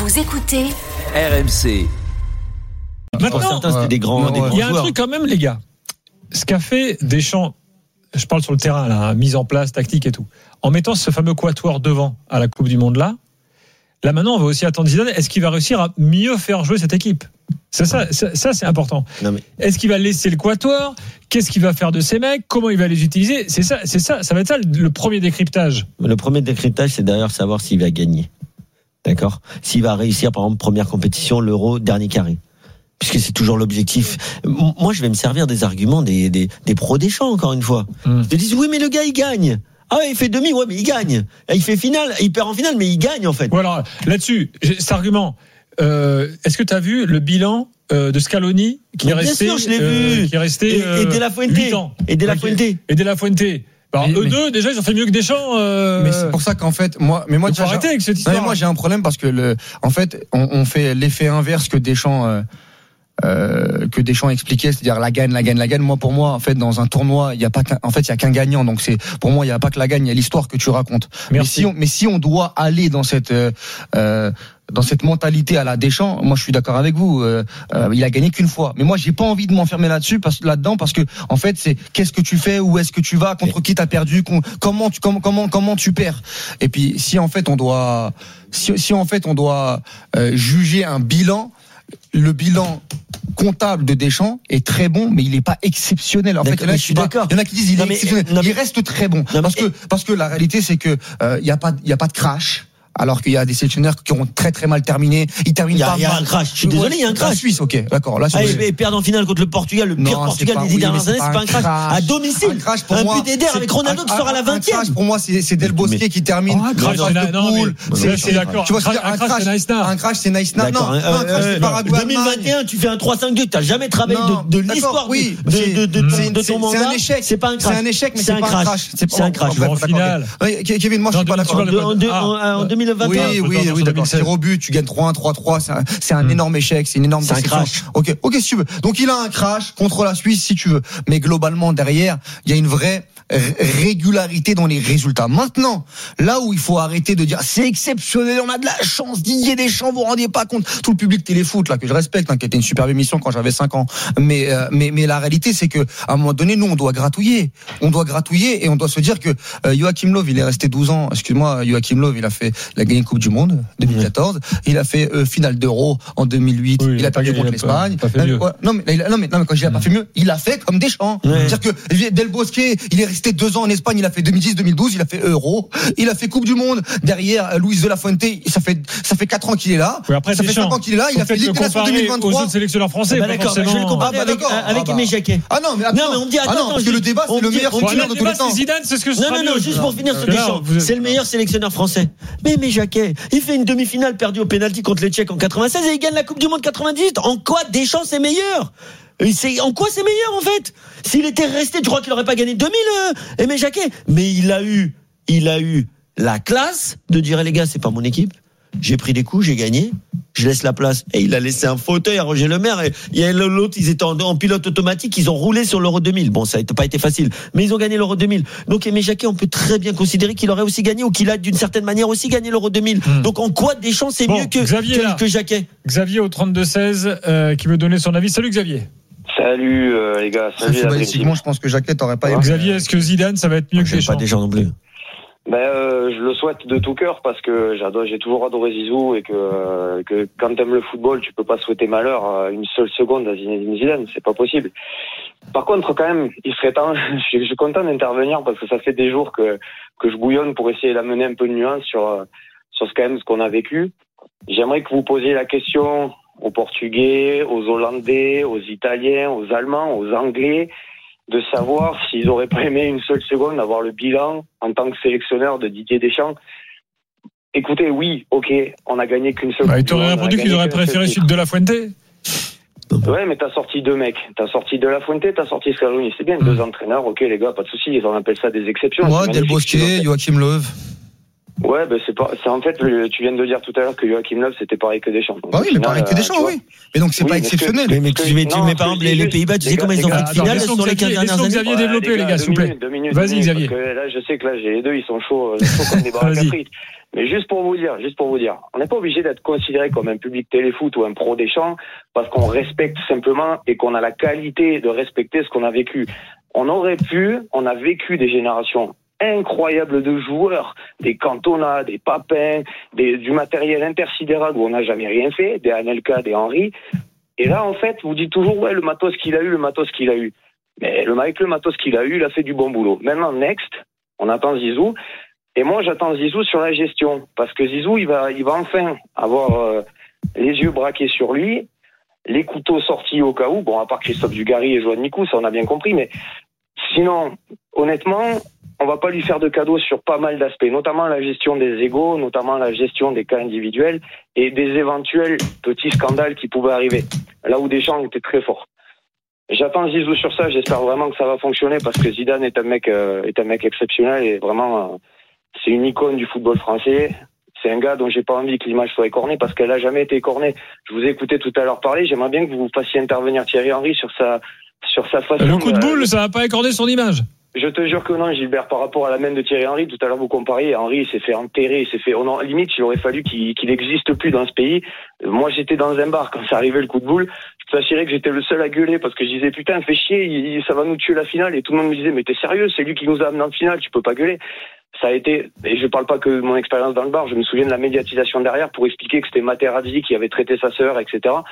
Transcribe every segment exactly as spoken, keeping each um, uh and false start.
Vous écoutez R M C. Maintenant, certains, c'était des grands, des grands il y a un joueurs. truc quand même, les gars. Ce qu'a fait Deschamps, je parle sur le terrain, là, hein, mise en place, tactique et tout, en mettant ce fameux quatuor devant à la Coupe du Monde là, là maintenant on va aussi attendre Zidane. Est-ce qu'il va réussir à mieux faire jouer cette équipe ? C'est ça, ça, ça c'est important. Non, mais... Est-ce qu'il va laisser le quatuor ? Qu'est-ce qu'il va faire de ces mecs ? Comment il va les utiliser ? C'est ça, c'est ça, ça va être ça le premier décryptage. Le premier décryptage, c'est d'ailleurs savoir s'il va gagner. D'accord ? S'il va réussir, par exemple, première compétition, l'Euro, dernier carré. Puisque c'est toujours l'objectif. Moi, je vais me servir des arguments des, des, des pros Deschamps, encore une fois. Mmh. Ils te disent, oui, mais le gars, il gagne. Ah ouais, il fait demi, ouais, mais il gagne. Il fait finale, il perd en finale, mais il gagne, en fait. Voilà, là-dessus, j'ai cet argument. Euh, est-ce que tu as vu le bilan euh, de Scaloni qui mais est resté, bien sûr, je l'ai euh, vu. qui est resté et, et De La Fuente. huit ans. Et De La Fuente. Et De La Fuente. Alors, Mais- eux mais- deux, déjà, ils ont fait mieux que Deschamps. Euh... Mais c'est pour ça qu'en fait, moi, mais moi, Il faut déjà, arrêter avec cette non, histoire. mais moi, j'ai un problème parce que le, en fait, on, on fait l'effet inverse que Deschamps, euh, euh, que Deschamps expliquait, c'est-à-dire la gagne, la gagne, la gagne. Moi, pour moi, en fait, dans un tournoi, il y a pas qu'un, en fait, il y a qu'un gagnant. Donc c'est, pour moi, il y a pas que la gagne, il y a l'histoire que tu racontes. Mais Merci. si on, mais si on doit aller dans cette, euh, euh, dans cette mentalité à la Deschamps, moi je suis d'accord avec vous. Euh, euh, il a gagné qu'une fois, mais moi j'ai pas envie de m'enfermer là-dessus, parce, là-dedans, parce que en fait c'est qu'est-ce que tu fais, où est-ce que tu vas, contre qui t'as perdu, con, comment tu comment comment comment tu perds. Et puis si en fait on doit, si, si en fait on doit euh, juger un bilan, le bilan comptable de Deschamps est très bon, mais il n'est pas exceptionnel. En fait, il y en a mais qui je suis pas- d'accord. il y en a qui disent il Non, est mais- exceptionnel. non, mais- Il reste très bon, mais- parce que parce que la réalité c'est que euh, il y a pas il y a pas de crash. Alors qu'il y a des sélectionneurs qui ont très très mal terminé, ils terminent Il y a- pas il y a mal. un crash. Je suis désolé, il y a un crash. La Suisse, ok, d'accord. Là, Ah, c'est et, et perdre en finale contre le Portugal, le pire Non, Portugal c'est pas- des dix oui, dernières mais années, c'est pas un crash. À domicile. Un crash pour un moi. but d'Eder c'est- avec Ronaldo un- qui sort à la un- vingtième. Un crash pour moi, c'est c'est Del Bosque Mais- qui termine. Oh, un crash, dans c'est le la- non, pool. mais- C'est- je suis d'accord. Tu vois, ce que je veux dire, Un crash, c'est nice now. Un crash, c'est nice now. Non, D'accord. non, un crash, c'est Paraguay. deux mille vingt et un, tu fais un trois cinq deux, t'as jamais travaillé Non, de, de d'accord, l'histoire oui, de, c'est- de, de, de, c'est- de c'est- ton mandat. c'est un échec. C'est pas un crash. C'est un échec, mais c'est pas un crash. C'est un crash. En finale. Ouais, Kevin, moi, je suis Non, pas tu d'accord. parles de- En, deux- Ah. en, en deux mille vingt et un. Oui, Attends, oui, attends, oui, sur d'accord. deux mille seize. Tir au but, tu gagnes trois un, trois trois, c'est un, c'est un énorme échec, c'est une énorme C'est un déception. crash. Ok, ok, si tu veux. Donc il a un crash contre la Suisse, si tu veux. Mais globalement, derrière, il y a une vraie r- régularité dans les résultats. Maintenant, là où il faut arrêter de dire c'est exceptionnel, on a de la chance, Didier Deschamps, vous vous rendiez pas compte. Tout le public téléfoot, là, que je respecte, hein, qui était une superbe émission quand j'avais cinq ans. Mais, euh, mais, mais la réalité, c'est que, à un moment donné, nous, on doit gratouiller. On doit gratouiller et on doit se dire que euh, Joachim Löw, il est resté douze ans. Excuse-moi, Joachim Löw, il a fait, il a gagné une Coupe du Monde, deux mille quatorze. Il a fait euh, finale d'Euro en deux mille huit. Oui, il, il a a pas perdu gagné, contre il a pas- l'Espagne. pas fait mieux. Ouais, non, mais, il a- non, mais, non, mais quand je dis il a pas fait mieux, il a fait comme Deschamps. Ouais. C'est-à-dire que Del Bosque, il est resté deux ans en Espagne, il a fait deux mille dix, deux mille douze, il a fait Euro, il a fait Coupe du Monde. Derrière, Luis de la Fuente, ça fait, ça fait quatre ans qu'il est là. Oui, après, ça fait Deschamps, cinq ans qu'il est là, il a faut fait peut-être Ligue des le Nations comparer deux mille vingt-trois. aux autres sélectionneurs français. Bah pas d'accord, bah, je vais le forcément. comparer Ah bah avec, d'accord. avec Ah bah. Aimé Jacquet. Ah non, mais attends. Non, mais on me dit, attends, ah non, attends, parce je que le dis- débat, on c'est le me dit- meilleur on me dit- sélectionneur Le de tous les débat, temps. c'est Zidane, c'est ce que ce Non, sera non, non, mieux. juste pour finir sur Là, Deschamps. vous êtes- C'est le meilleur sélectionneur français. Mais Aimé Jacquet, il fait une demi-finale perdue au pénalty contre les Tchèques en quatre-vingt-seize et il gagne la Coupe du Monde quatre-vingt-dix-huit. En quoi Deschamps c'est meilleur? Et c'est, en quoi c'est meilleur en fait? S'il était resté, je crois qu'il n'aurait pas gagné deux mille, euh, Aimé Jacquet. Mais il a eu, il a eu la classe de dire, les gars, c'est pas mon équipe. J'ai pris des coups, j'ai gagné. Je laisse la place. Et il a laissé un fauteuil à Roger Lemaire. Et il y a l'autre, ils étaient en, en pilote automatique. Ils ont roulé sur l'Euro deux mille. Bon, ça n'a pas été facile. Mais ils ont gagné l'Euro deux mille. Donc, Aimé Jacquet, on peut très bien considérer qu'il aurait aussi gagné ou qu'il a d'une certaine manière aussi gagné l'Euro deux mille. Hmm. Donc, en quoi Deschamps, c'est Bon, mieux que, Xavier, là. que, que Jacquet? Xavier au trente-deux seize euh, qui veut donner son avis. Salut Xavier. Salut euh, les gars, salut la dream team. Footballistiquement, je pense que Jacquet t'aurait pas Ouais. aimé. Xavier, est-ce que Zidane, ça va être mieux que J'aime pas Deschamps? Deschamps non plus. Ben, euh, je le souhaite de tout cœur parce que j'adore, j'ai toujours adoré Zizou et que, euh, que quand t'aimes le football, tu peux pas souhaiter malheur à une seule seconde à Zinedine Zidane, c'est pas possible. Par contre, quand même, il serait temps, je suis, je suis content d'intervenir parce que ça fait des jours que, que je bouillonne pour essayer d'amener un peu de nuance sur, sur ce quand même ce qu'on a vécu. J'aimerais que vous posiez la question aux Portugais, aux Hollandais, aux Italiens, aux Allemands, aux Anglais, de savoir s'ils auraient pas aimé une seule seconde avoir le bilan en tant que sélectionneur de Didier Deschamps. Écoutez, oui, ok, on a gagné qu'une seule. Bah, il Coupe du t'aurait Monde, on a répondu qu'ils gagné auraient qu'un seul préféré titre. celui de la Fuente. Ouais, mais t'as sorti deux mecs. T'as sorti De La Fuente, t'as sorti Scaloni. C'est bien, Mm. deux entraîneurs. Ok, les gars, pas de soucis. Ils en appellent ça des exceptions. Moi, C'est Del magnifique, Bosque, ce qu'ils ont fait. Joachim Löw. Ouais, ben c'est pas, c'est en fait, tu viens de dire tout à l'heure que Joachim Löw c'était pareil que Deschamps. Bah oui, mais pareil que Deschamps, oui. Mais donc c'est oui, pas mais exceptionnel. Mais, mais tu mets, tu non, mets par exemple les, les Pays-Bas, tu sais combien ils ont fait de finale sur les quinze dernières années. Xavier, développez, les gars, s'il vous plaît. Vas-y, Xavier. Là, je sais que là, j'ai les deux, ils sont chauds, ils sont comme des baraques à frites. Mais juste pour vous dire, juste pour vous dire, on n'est pas obligé d'être considéré comme un public téléfoot ou un pro Deschamps parce qu'on respecte simplement et qu'on a la qualité de respecter ce qu'on a vécu. On aurait pu, on a vécu des générations incroyables de joueurs, des Cantona, des Papin, des, du matériel intersidéral où on n'a jamais rien fait, des Anelka, des Henry. Et là, en fait, vous dites toujours, ouais, le matos qu'il a eu, le matos qu'il a eu. Mais le, avec le matos qu'il a eu, il a fait du bon boulot. Maintenant, next, on attend Zizou. Et moi, j'attends Zizou sur la gestion. Parce que Zizou, il va, il va enfin avoir euh, les yeux braqués sur lui, les couteaux sortis au cas où. Bon, à part Christophe Dugarry et Joan Mikou, ça on a bien compris. Mais sinon, honnêtement, on va pas lui faire de cadeaux sur pas mal d'aspects, notamment la gestion des égos, notamment la gestion des cas individuels et des éventuels petits scandales qui pouvaient arriver. Là où Deschamps était très fort. J'attends Zizou sur ça, j'espère vraiment que ça va fonctionner parce que Zidane est un mec, euh, est un mec exceptionnel et vraiment, euh, c'est une icône du football français. C'est un gars dont j'ai pas envie que l'image soit écornée parce qu'elle a jamais été écornée. Je vous ai écouté tout à l'heure parler, j'aimerais bien que vous fassiez intervenir Thierry Henry sur sa, sur sa façon. Le coup de boule, euh, ça va pas écorner son image. Je te jure que non, Gilbert, par rapport à la main de Thierry Henry, tout à l'heure vous compariez, Henry il s'est fait enterrer, il s'est fait, on en, limite, il aurait fallu qu'il, qu'il existe plus dans ce pays. Moi, j'étais dans un bar quand ça arrivait le coup de boule. Je peux t'assurer que j'étais le seul à gueuler parce que je disais, putain, fais chier, il, ça va nous tuer la finale. Et tout le monde me disait, mais t'es sérieux, c'est lui qui nous a amené en finale, tu peux pas gueuler. Ça a été, et je parle pas que de mon expérience dans le bar, je me souviens de la médiatisation derrière pour expliquer que c'était Materazzi qui avait traité sa sœur, et cetera.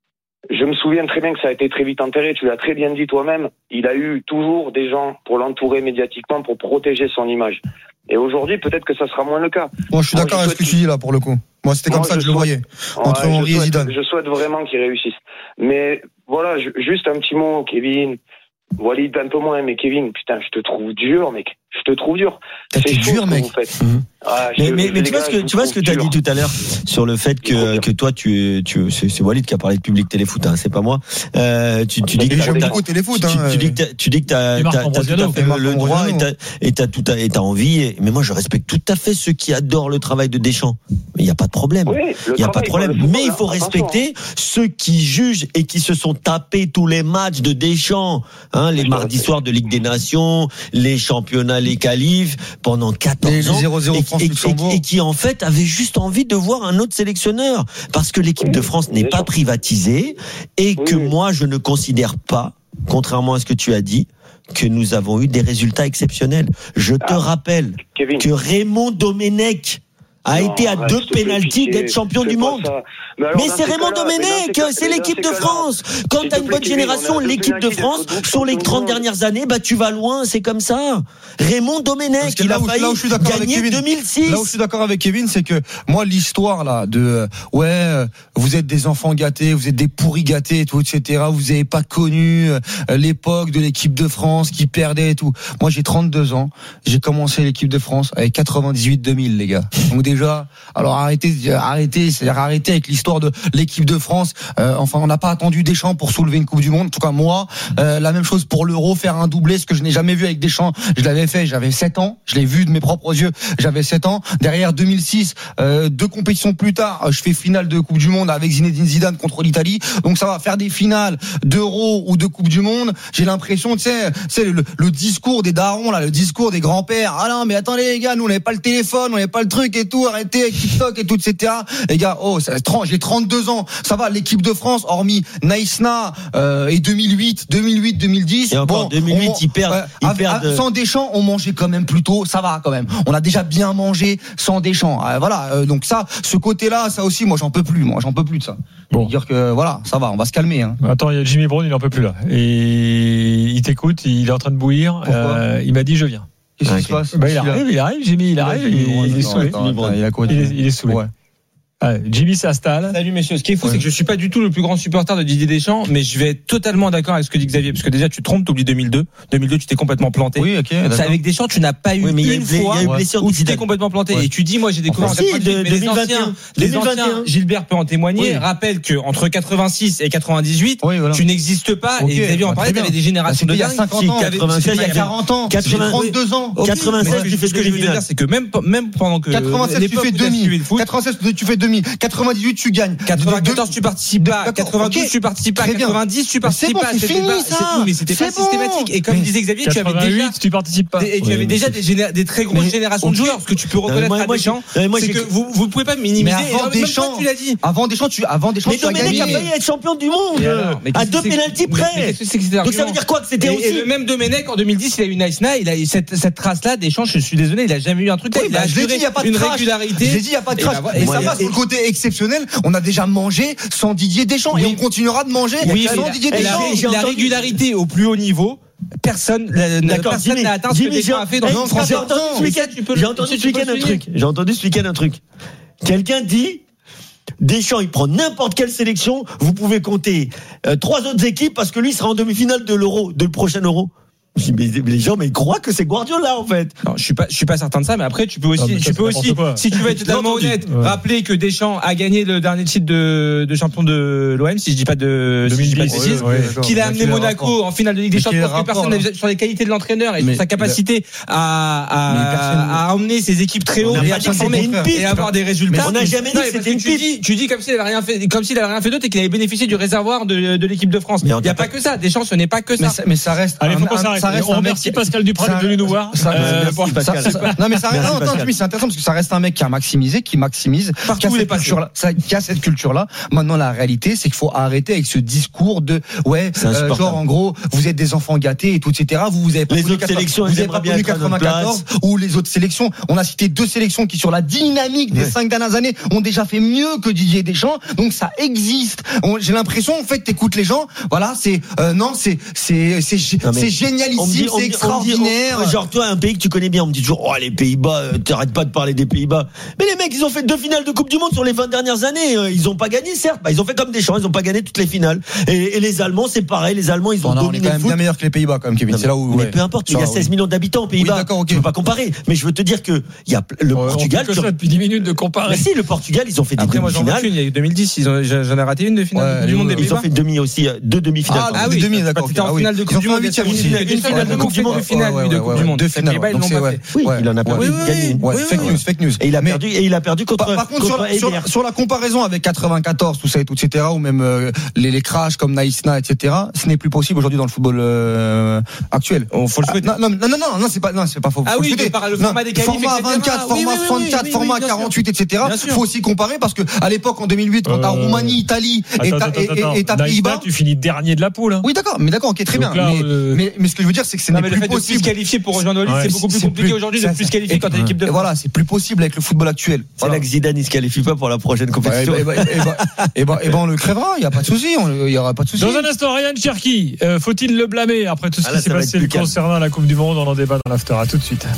Je me souviens très bien que ça a été très vite enterré, tu l'as très bien dit toi-même, il a eu toujours des gens pour l'entourer médiatiquement, pour protéger son image. Et aujourd'hui, peut-être que ça sera moins le cas. Moi, je suis d'accord avec ce que tu dis là, pour le coup. Moi, c'était comme Moi, ça que je, je le souhaite... voyais, entre ouais, Henry souhaite, et Zidane. Je souhaite vraiment qu'il réussisse. Mais voilà, je, juste un petit mot, Kevin. Walid, un peu moins, mais Kevin, putain, je te trouve dur, mec. Je te trouve dur. T'as C'est dur, mec. Mmh. Ah, mais je, mais, mais tu vois gars, ce que tu vois ce que t'as dit tout à l'heure sur le fait que que toi tu tu c'est, c'est Walid qui a parlé de public téléfoot, hein, c'est pas moi. Euh, tu tu dis que j'aime t'as, beaucoup téléfoot. Hein, tu, tu dis que t'as, tu dis que t'as, t'as, t'as tout à fait le droit et t'as, et t'as tout à, et t'as envie. Et, mais moi je respecte tout à fait ceux qui adorent le travail de Deschamps. Mais il y a pas de problème. Il oui, y a pas de problème. Football, mais il faut respecter ceux qui jugent et qui se sont tapés tous les matchs de Deschamps, hein, les mardis soirs de Ligue des Nations, les championnats, les qualifs pendant quatorze ans. zéro zéro France Luxembourg. Et qui en fait avait juste envie de voir un autre sélectionneur parce que l'équipe de France n'est pas privatisée et que moi je ne considère pas, contrairement à ce que tu as dit, que nous avons eu des résultats exceptionnels. Je te ah, rappelle Kevin. que Raymond Domenech a non, été à deux pénaltys d'être champion du monde. Mais, mais c'est Raymond Domenech, c'est l'équipe de France. Quand t'as une bonne génération, l'équipe de France, sur les trente dernières années, bah tu vas loin, c'est comme ça. Raymond Domenech, il a failli gagner deux mille six. Là où je suis d'accord avec Kevin, c'est que moi l'histoire là de ouais, vous êtes des enfants gâtés, vous êtes des pourris gâtés et tout, et cetera. Vous avez pas connu l'époque de l'équipe de France qui perdait et tout. Moi j'ai trente-deux ans, j'ai commencé l'équipe de France avec quatre-vingt-dix-huit deux mille les gars. Donc déjà, alors arrêtez, arrêtez, c'est-à-dire arrêtez avec l'histoire de l'équipe de France. Euh, enfin, on n'a pas attendu Deschamps pour soulever une Coupe du Monde. En tout cas, moi, euh, la même chose pour l'Euro, faire un doublé, ce que je n'ai jamais vu avec Deschamps. Je l'avais fait, j'avais sept ans, je l'ai vu de mes propres yeux, j'avais sept ans. Derrière deux mille six, euh, deux compétitions plus tard, je fais finale de Coupe du Monde avec Zinedine Zidane contre l'Italie. Donc ça va faire des finales d'Euro ou de Coupe du Monde. J'ai l'impression, tu sais, c'est le, le discours des darons là, le discours des grands-pères. Ah non, mais attendez les gars, nous on n'avait pas le téléphone, on n'avait pas le truc et tout. Arrêtez avec TikTok et tout, et cetera. Les gars, oh, ça, j'ai trente-deux ans. Ça va, l'équipe de France, hormis Naïsna euh, et deux mille huit, deux mille huit, deux mille dix. Et encore bon, deux mille huit, on, ils perdent. Euh, ils perdent à, sans Deschamps, on mangeait quand même plutôt. Ça va quand même. On a déjà bien mangé sans Deschamps. Euh, voilà. Euh, donc ça, ce côté-là, ça aussi, moi, j'en peux plus. Moi, j'en peux plus de ça. Bon, dire que voilà, ça va, on va se calmer. Hein. Attends, il y a Jimmy Brown, il en peut plus là. Et il t'écoute, il est en train de bouillir. Euh, il m'a dit, je viens. Qu'est-ce qui se passe? Bah, il arrive, il arrive, Jimmy, il arrive, il, il, il est saoulé. Attends, attends, il, il, est, il est saoulé. Ouais. Allez, Jimmy s'installe. Salut messieurs, ce qui est fou Ouais. c'est que je suis pas du tout le plus grand supporter de Didier Deschamps, mais je vais être totalement d'accord avec ce que dit Xavier, parce que déjà tu te trompes, t'oublies deux mille deux. deux mille deux tu t'es complètement planté. Oui, ok. C'est d'accord. avec Deschamps tu n'as pas eu Oui, mais il y a une eu blé- fois il y a eu ouais, blessure où de tu t'es Zidane. complètement planté. Ouais. Et tu dis moi j'ai découvert en Si, quatre-vingt-dix-huit, de- mais les deux mille vingt et un. anciens, les deux mille vingt et un. anciens, Gilbert peut en témoigner, Oui. rappelle que entre quatre-vingt-six et quatre-vingt-dix-huit Oui, voilà. tu n'existes pas. Ok, Et Xavier en bah, parlait, très t'avais bien. des générations Bah, de c'était il y a dingue. cinquante ans, qui avaient- quatre-vingt-seize, c'était il y a avait- quarante ans, j'ai quatre-vingt, trente-deux ans. Ok, quatre-vingt-seize, mais tu fais ce que je veux demi-finale. dire c'est que même même pendant que quatre-vingt-seize, tu l'époque fais où t'as suivi demi. le foot, quatre-vingt-seize, tu fais demi. quatre-vingt-dix-huit, tu gagnes. quatre-vingt-quatorze tu participes pas, D'accord, quatre-vingt-douze ok. tu participes pas, Très bien. quatre-vingt-dix tu Mais participes c'est bon, pas. c'est C'était fini, pas- ça. c'est- oui, mais c'était pas C'est bon. systématique. Et comme Mais disait Xavier, tu avais déjà quatre-vingt-huit, tu participes pas. et tu Oui, avais mais déjà c'est- des, géné- des très grosses Mais- générations de ok. joueurs. Ce que tu peux Non, mais reconnaître moi- à moi, Deschamps, j'ai- moi, c'est j'ai- que vous vous pouvez pas minimiser. Mais avant Et même Deschamps, toi, tu l'as dit. Avant Deschamps, tu, avant Deschamps, Mais tu as Domenech a gagné. failli être champion du monde. Et alors, mais À qu'est-ce deux que c'est que- pénaltys mais- mais près. qu'est-ce que c'est que cet Donc ça argument veut dire quoi? Que c'était Et, aussi. et le même Domenech en deux mille dix, il a eu une Nice Night, il a eu cette, cette trace-là. Deschamps, je suis désolé, il a jamais eu un truc. Oui, il bah, a je l'ai dit, il n'y a pas de une crash. régularité. Je l'ai dit, il n'y a pas de Et crash. bah, voilà. Et Moi, ça il y a- va, sur le côté exceptionnel, on a déjà mangé sans Didier Deschamps. Et Oui. on continuera de manger Oui, sans mais Didier la, Deschamps. la- J'ai la entendu- régularité au plus haut niveau, personne n'a- D'accord, personne Jimmy, n'a atteint ce que Jimmy, Deschamps j'ai- a fait dans eh, le j'ai français. entendu ce Mais week-end- ça, tu peux le- J'ai entendu ça, ce tu peux week-end le un souligner. truc. J'ai entendu ce week-end un truc. Quelqu'un dit Deschamps, il prend n'importe quelle sélection. Vous pouvez compter euh, trois autres équipes parce que lui il sera en demi-finale de l'Euro, de le prochain Euro. Je dis, mais, mais les gens, mais ils croient que c'est Guardiola en fait. Non, je suis pas, je suis pas certain de ça, mais après, tu peux aussi, Non, mais ça, tu c'est peux n'importe aussi, quoi. si tu veux être Je l'ai totalement entendu. honnête, Ouais. rappeler que Deschamps a gagné le dernier titre de, de champion de l'O M, si je dis pas de, si je dis pas de deux mille dix, bêtises. ouais, ouais, d'accord. Qu'il a Mais amené quel Monaco rapport en finale de Ligue des Mais quel Champions, parce que rapport, personne là n'a sur les qualités de l'entraîneur et sur Mais- sa capacité à, Mais à, personne- à emmener ses équipes très haut On a et pas à dit que performer c'était une piste. et à avoir des résultats. Mais on n'a jamais dit Non, que mais parce c'était une tu dis, tu dis comme s'il avait rien fait, comme s'il avait rien fait d'autre et qu'il avait bénéficié du réservoir de, de l'équipe de France. Mais Il on n'y a t'a pas que ça. Deschamps, ce n'est pas que Mais ça. ça, mais ça reste. Allez, un- faut qu'on un- s'arrête. ça reste On un mec remercie qui- Pascal Duprat ça- d'être venu nous voir. ça- Euh, merci, bon, Pascal. Ça- ça- non mais ça reste, Merci, non, attends, Pascal. Jimmy, c'est intéressant parce que ça reste un mec qui a maximisé, qui maximise, Partout qui a où il est cette passé. culture-là, ça- qui a cette culture-là. Maintenant, la réalité, c'est qu'il faut arrêter avec ce discours de, ouais, C'est euh, insupportable. genre, en gros, vous êtes des enfants gâtés et tout, et cetera. Vous, vous avez pas Les connu autres quatre- sélections, vous elles avez aimeraient pas bien connu être à notre quatre-vingt-quatorze ou les autres sélections. On a cité deux sélections qui, sur la dynamique des Ouais. cinq dernières années, ont déjà fait mieux que Didier Deschamps. Donc, ça existe. On- J'ai l'impression, en fait, t'écoutes les gens. Voilà, c'est, euh, non, c'est, c'est, c'est, Non, mais c'est on me génialissime, dit- on me c'est dit- on me dit- extraordinaire. on- genre toi, un pays que tu connais bien, on me dit toujours, oh les Pays-Bas, euh, t'arrêtes pas de parler des Pays-Bas. Mais les mecs, ils ont fait deux finales de Coupe du Monde sur les vingt dernières années. euh, Ils ont pas gagné, certes. Bah, ils ont fait comme Deschamps, ils ont pas gagné toutes les finales. Et, et les Allemands, c'est pareil. Les Allemands, ils ont Bon, non, on est dominé quand le même foot. bien meilleur que les Pays-Bas, quand même, Kevin. Non, C'est là où. mais ouais. peu importe, Ça, il y a oui. seize millions d'habitants aux Pays-Bas. Oui, d'accord, ok. Tu peux pas comparer. Mais je veux te dire que il y a le on Portugal. fait que tu- ça depuis dix minutes de comparer. Mais si, le Portugal, ils ont fait des Après, moi, j'en vois demi-finales. qu'une. Il y a eu deux mille dix. Ils ont, j'en ai raté une de finale Ouais, de Coupe du Monde des oui, Ils ont Pays-Bas. fait demi aussi, euh, deux demi-finales. Ah, Ah des oui, demi, d'accord. C'était en ah oui. finale de Ils Coupe ont du fait un Monde. huitième Une aussi. finale, une Ouais, finale de ouais, Coupe du Monde, ouais, une finale, ouais, lui, de ouais, Coupe ouais, du Monde. Deux Les finales. Pays-Bas, ils Donc l'ont c'est pas ouais. fait. Oui, Ouais, il en a perdu, ouais. il gagne une. Ouais, Oui, fake oui, news, oui. fake news. Et il a Mais- perdu, et il a perdu contre, Par, par contre, sur contre la, sur, Eder. sur la comparaison avec quatre-vingt-quatorze, tout ça et tout, et cetera, ou même euh, les, les crashs comme Naïsna, et cetera, ce n'est plus possible aujourd'hui dans le football euh, actuel. Oh, faut le Ah, souhaiter. non, non, non, non, non, non, c'est pas, non, c'est pas faux. Ah Faut oui, le souhaiter. de par le Non, format des qualifs, format et cetera. vingt-quatre, Oui, format oui, oui, soixante-quatre, oui, oui, format bien sûr. quarante-huit, et cetera. Bien sûr. Faut aussi comparer parce que à l'époque en deux mille huit, quand t'as Euh, Roumanie, Italie et Attends, t'as attends, et- attends. et- et t'as Naïsta, Pays-Bas. tu finis dernier de la poule. hein. Oui, d'accord, mais d'accord, ok, très Donc bien. là, Mais, euh, mais, mais ce que je veux dire, c'est que ce Non, n'est mais le plus fait de plus se possible. qualifier pour rejoindre le Ouais, c'est beaucoup plus c'est compliqué plus- aujourd'hui de ça, plus se c'est- qualifier quand t'es l'équipe de Et France. voilà, c'est plus possible avec le football actuel. C'est Voilà. là que Zidane, il se qualifie pas pour la prochaine Ouais, compétition. et ben, et ben, et ben, et ben, et ben, on le crèvera, il n'y a pas de souci, on- il n'y aura pas de souci. Dans un instant, Ryan Cherki, euh, faut-il le blâmer après tout ce Ah qui là, s'est ça va passé être plus calme. concernant la Coupe du Monde? On en débat dans l'after. À tout de suite.